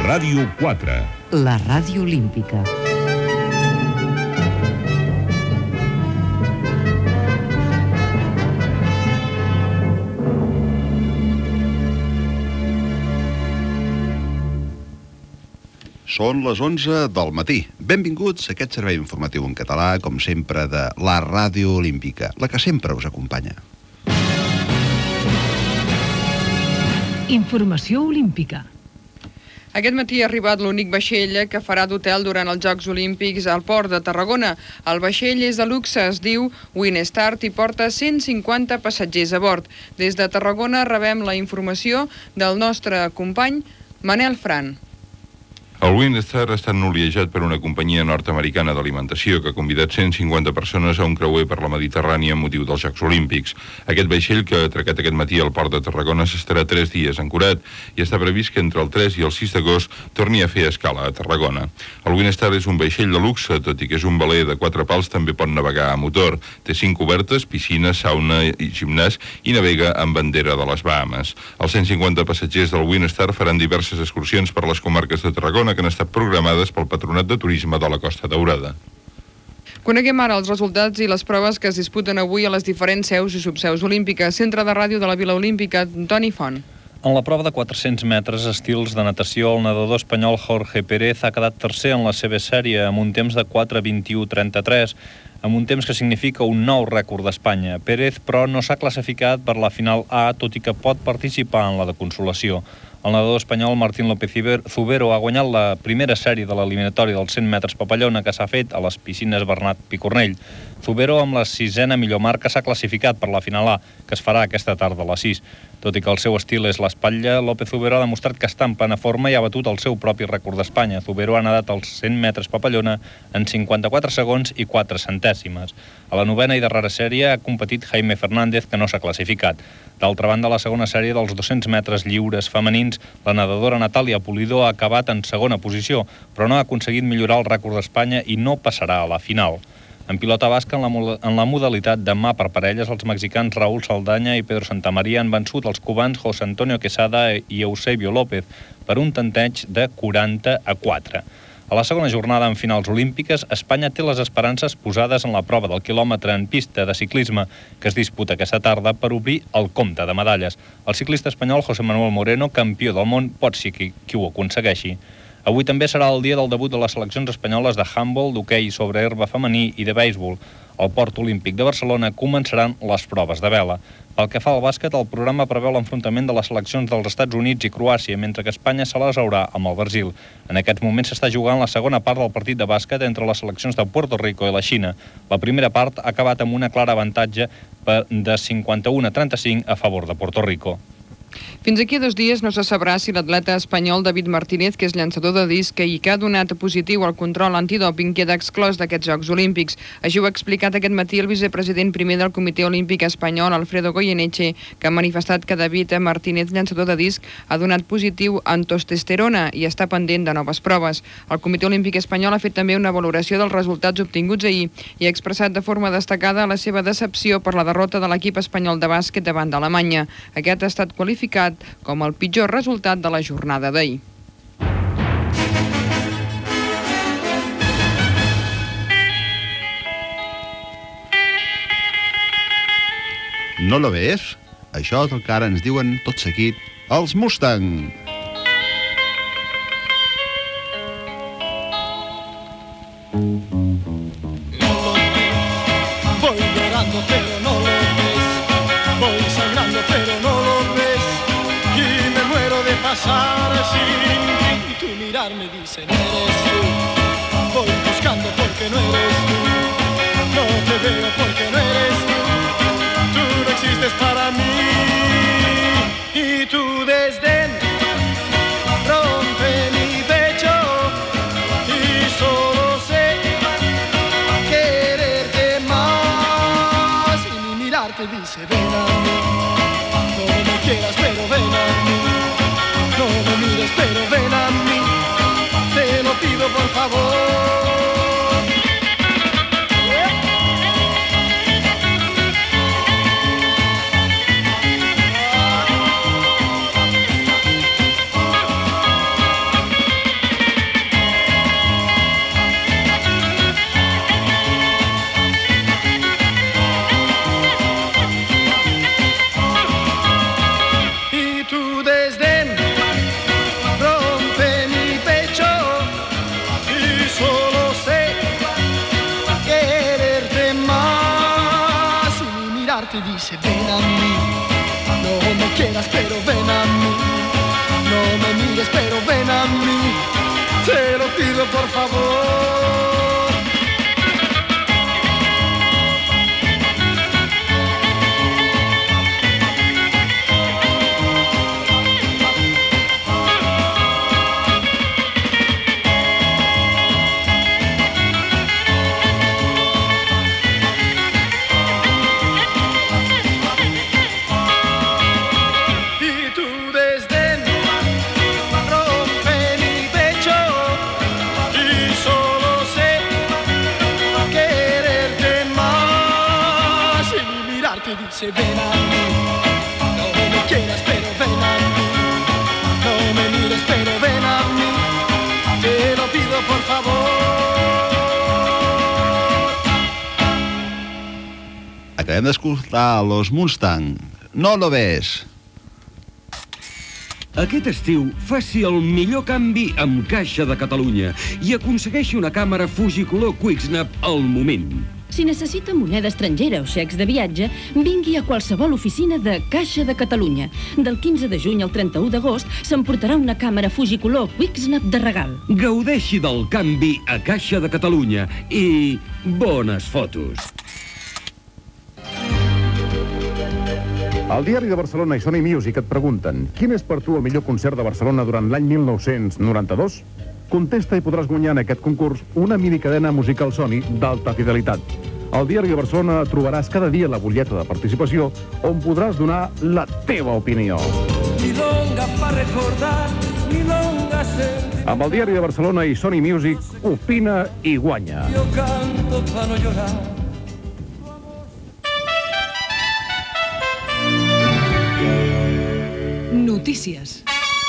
Ràdio 4. La ràdio olímpica. Són les 11 del matí. Benvinguts a aquest servei informatiu en català, com sempre, de la Ràdio Olímpica, la que sempre us acompanya. Informació olímpica. Aquest matí ha arribat l'únic vaixell que farà d'hotel durant els Jocs Olímpics al port de Tarragona. El vaixell és de luxe, es diu Winstart i porta 150 passatgers a bord. Des de Tarragona rebem la informació del nostre company Manel Fran. El Winstart ha estat noliejat per una companyia nord-americana d'alimentació que ha convidat 150 persones a un creuer per la Mediterrània amb motiu dels Jocs Olímpics. Aquest vaixell, que ha atracat aquest matí al port de Tarragona, s'estarà 3 dies ancorat i està previst que entre el 3 i el 6 d'agost torni a fer escala a Tarragona. El Winstart és un vaixell de luxe, tot i que és un veler de 4 pals, també pot navegar a motor. Té 5 cobertes, piscina, sauna i gimnàs i navega amb bandera de les Bahames. Els 150 passatgers del Winstart faran diverses excursions per les comarques de Tarragona que han estat programades pel Patronat de Turisme de la Costa Daurada. Coneguem ara els resultats i les proves que es disputen avui a les diferents seus i subseus olímpiques. Centre de ràdio de la Vila Olímpica, Toni Font. En la prova de 400 metres estils de natació, el nedador espanyol Jorge Pérez ha quedat tercer en la seva sèrie amb un temps de 4:21:33, amb un temps que significa un nou rècord d'Espanya. Pérez, però, no s'ha classificat per la final A, tot i que pot participar en la de consolació. El nedador espanyol Martín López Zubero ha guanyat la primera sèrie de l'eliminatòria dels 100 metres papallona que s'ha fet a les piscines Bernat Picornell. Zubero, amb la 6ena millor marca, s'ha classificat per la final A, que es farà aquesta tarda a les 6. Tot i que el seu estil és l'espatlla, López Zubero ha demostrat que està en plena forma i ha batut el seu propi rècord d'Espanya. Zubero ha nedat els 100 metres papallona en 54 segons i 4 centèsimes. A la novena i darrera sèrie ha competit Jaime Fernández, que no s'ha classificat. D'altra banda, a la segona sèrie dels 200 metres lliures femenins, la nedadora Natàlia Pulido ha acabat en segona posició, però no ha aconseguit millorar el rècord d'Espanya i no passarà a la final. En pilota basca, en la modalitat de mà per parelles, els mexicans Raúl Saldaña i Pedro Santamaría han vençut els cubans José Antonio Quesada i Eusebio López per un tanteig de 40-4. A la segona jornada en finals olímpiques, Espanya té les esperances posades en la prova del quilòmetre en pista de ciclisme, que es disputa aquesta tarda per obrir el compte de medalles. El ciclista espanyol José Manuel Moreno, campió del món, pot ser qui ho aconsegueixi. Avui també serà el dia del debut de les seleccions espanyoles de handbol, d'hoquei sobre herba femení i de béisbol. Al Port Olímpic de Barcelona començaran les proves de vela. Pel que fa al bàsquet, el programa preveu l'enfrontament de les seleccions dels Estats Units i Croàcia, mentre que Espanya se les haurà amb el Brasil. En aquests moments s'està jugant la segona part del partit de bàsquet entre les seleccions de Puerto Rico i la Xina. La primera part ha acabat amb una clara avantatge de 51-35 a favor de Puerto Rico. Fins aquí a 2 dies no se sabrà si l'atleta espanyol David Martínez, que és llançador de disc i que ha donat positiu al control antidòping, queda exclòs d'aquests Jocs Olímpics. Així ho ha explicat aquest matí el vicepresident primer del Comitè Olímpic Espanyol, Alfredo Goyeneche, que ha manifestat que David Martínez, llançador de disc, ha donat positiu en testosterona i està pendent de noves proves. El Comitè Olímpic Espanyol ha fet també una valoració dels resultats obtinguts ahir i ha expressat de forma destacada la seva decepció per la derrota de l'equip espanyol de bàsquet davant d'Alemanya. Aquest ha estat qualificat com el pitjor resultat de la jornada d'ahir. No lo ves? Això és el que ara ens diuen tot seguit els Mustang. Voy llorando pero no lo ves, voy sangrando pero no lo ves, y me muero de pasar sin ti. Y tu mirar me dice no eres tú, voy buscando porque no eres tú, no te veo porque no eres tú no existes para mí. Y tu desdén rompe mi pecho y solo sé quererte más. Y mi mirar te dice ven a mí, no me quieras pero ven a mí, no me mires pero ven a mí, te lo pido por favor. y dice ven a mí. No me quieras pero ven a mí. No me mires pero ven a mí. Te lo pido por favor. Dice ven a mí, no me quieras pero ven a mí, no me mires pero ven a mí, te lo pido por favor. Acabem d'escoltar Los Mustang. No lo ves. Aquest estiu faci el millor canvi amb Caixa de Catalunya i aconsegueixi una càmera Fujicolor QuickSnap al moment. Si necessita moneda estrangera o xecs de viatge, vingui a qualsevol oficina de Caixa de Catalunya. Del 15 de juny al 31 d'agost s'emportarà una càmera Fujicolor QuickSnap de regal. Gaudeixi del canvi a Caixa de Catalunya i bones fotos. Al Diari de Barcelona i Sony Music et pregunten quin és per tu el millor concert de Barcelona durant l'any 1992? Contesta i podràs guanyar en aquest concurs una minicadena musical Sony d'alta fidelitat. Al Diari de Barcelona trobaràs cada dia la butlleta de participació on podràs donar la teva opinió. Amb el Diari de Barcelona i Sony Music, opina i guanya. Yo canto para no llorar. Notícies.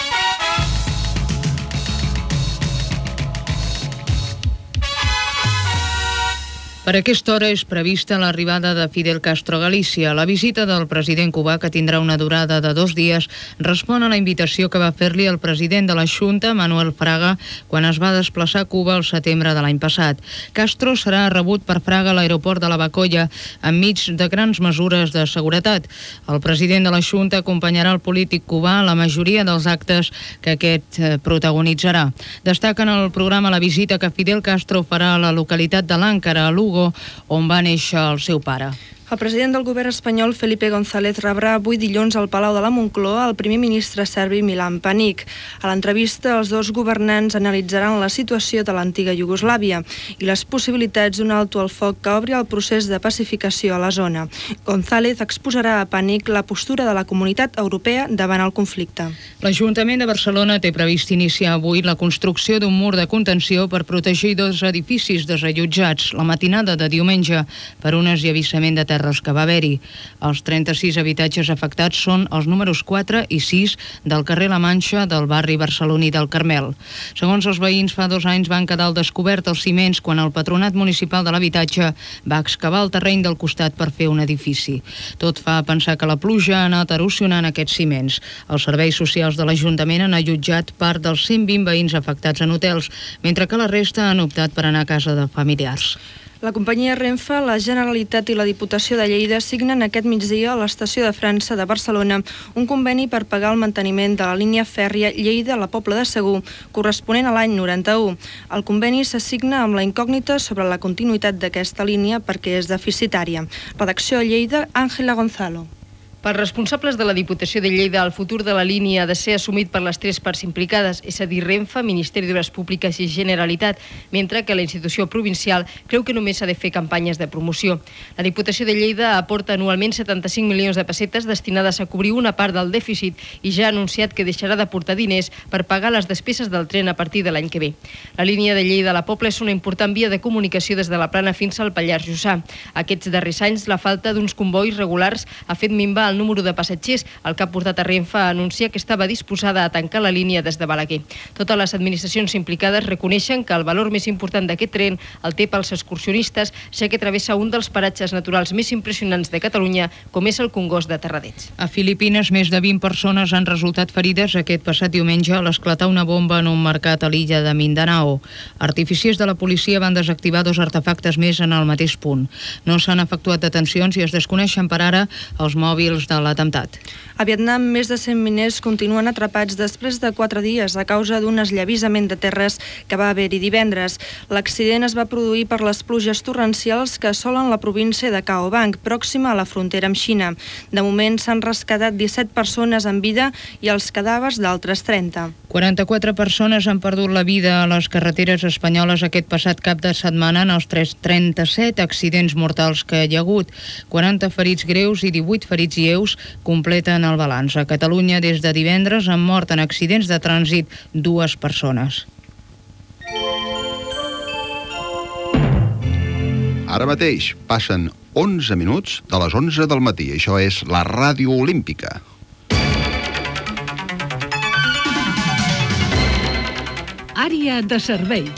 Per aquesta hora és prevista l'arribada de Fidel Castro a Galícia. La visita del president cubà, que tindrà una durada de 2 dies, respon a la invitació que va fer-li el president de la Xunta, Manuel Fraga, quan es va desplaçar a Cuba al setembre de l'any passat. Castro serà rebut per Fraga a l'aeroport de la Bacolla, enmig de grans mesures de seguretat. El president de la Xunta acompanyarà el polític cubà a la majoria dels actes que aquest protagonitzarà. Destaca en el programa la visita que Fidel Castro farà a la localitat de l'Àncara, a Lugo, on va néixer el seu pare. El president del govern espanyol, Felipe González, rebrà avui dilluns al Palau de la Moncloa el primer ministre serbi Milan Panic. A l'entrevista, els dos governants analitzaran la situació de l'antiga Iugoslàvia i les possibilitats d'un alto al foc que obri el procés de pacificació a la zona. González exposarà a Panic la postura de la Comunitat Europea davant el conflicte. L'Ajuntament de Barcelona té previst iniciar avui la construcció d'un mur de contenció per protegir 2 edificis desallotjats la matinada de diumenge per un esllavissament de terra que va haver-hi. Els 36 habitatges afectats són els números 4 i 6 del carrer La Manxa del barri barceloní del Carmel. Segons els veïns, fa 2 anys van quedar al descobert els ciments quan el Patronat Municipal de l'Habitatge va excavar el terreny del costat per fer un edifici. Tot fa pensar que la pluja ha anat erosionant aquests ciments. Els serveis socials de l'Ajuntament han allotjat part dels 120 veïns afectats en hotels, mentre que la resta han optat per anar a casa de familiars. La companyia Renfe, la Generalitat i la Diputació de Lleida signen aquest migdia a l'estació de França de Barcelona un conveni per pagar el manteniment de la línia fèrria Lleida-La Pobla de Segur, corresponent a l'any 91. El conveni s'assigna amb la incògnita sobre la continuïtat d'aquesta línia perquè és deficitària. Redacció a Lleida, Ángela Gonzalo. Per responsables de la Diputació de Lleida, el futur de la línia ha de ser assumit per les 3 parts implicades, és a dir, Renfe, Ministeri d'Obres Públiques i Generalitat, mentre que la institució provincial creu que només s'ha de fer campanyes de promoció. La Diputació de Lleida aporta anualment 75 milions de pessetes destinades a cobrir una part del dèficit i ja ha anunciat que deixarà d'aportar diners per pagar les despeses del tren a partir de l'any que ve. La línia de Lleida a la Pobla és una important via de comunicació des de la Plana fins al Pallars Jussà. Aquests darrers anys, la falta d'uns convois regulars ha fet minvar el el número de passatgers, el que ha portat a Renfe a anunciar que estava disposada a tancar la línia des de Balaguer. Totes les administracions implicades reconeixen que el valor més important d'aquest tren el té pels excursionistes, ja que travessa un dels paratges naturals més impressionants de Catalunya, com és el Congost de Terradets. A Filipines, més de 20 persones han resultat ferides aquest passat diumenge a l'esclatar una bomba en un mercat a l'illa de Mindanao. Artificiers de la policia van desactivar 2 artefactes més en el mateix punt. No s'han efectuat detencions i es desconeixen per ara els mòbils de l'atemptat. A Vietnam, més de 100 miners continuen atrapats després de 4 dies a causa d'un esllavissament de terres que va haver-hi divendres. L'accident es va produir per les pluges torrencials que assolen la província de Cao Bang, pròxima a la frontera amb Xina. De moment s'han rescatat 17 persones en vida i els cadàvers d'altres 30. 44 persones han perdut la vida a les carreteres espanyoles aquest passat cap de setmana en els 37 accidents mortals que hi ha hagut. 40 ferits greus i 18 ferits lleus completen el balanç. A Catalunya, des de divendres, han mort en accidents de trànsit 2 persones. Ara mateix passen 11 minuts de les 11 del matí. Això és la Ràdio Olímpica. Àrea de servei.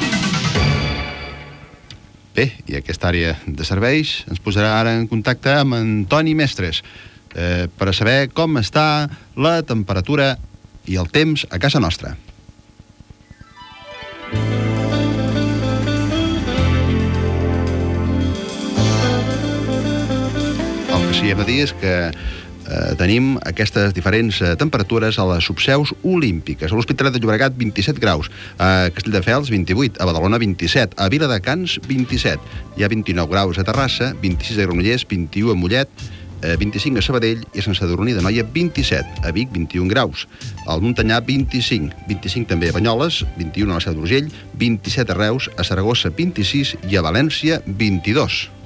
Bé, i aquesta àrea de serveis ens posarà ara en contacte amb Antoni Mestres per a saber com està la temperatura i el temps a casa nostra. El que sí hem de dir és que tenim aquestes diferents temperatures a les subseus olímpiques. A l'Hospitalet de Llobregat, 27 graus. A Castelldefels, 28. A Badalona, 27. A Viladecans, 27. Hi ha 29 graus a Terrassa, 26 a Granollers, 21 a Mollet, 25 a Sabadell i a Sant Sadurní d'Anoia, 27. A Vic, 21 graus. Al Montanyà, 25. 25 també a Banyoles, 21 a la Seu d'Urgell, 27 a Reus, a Saragossa, 26 i a València, 22.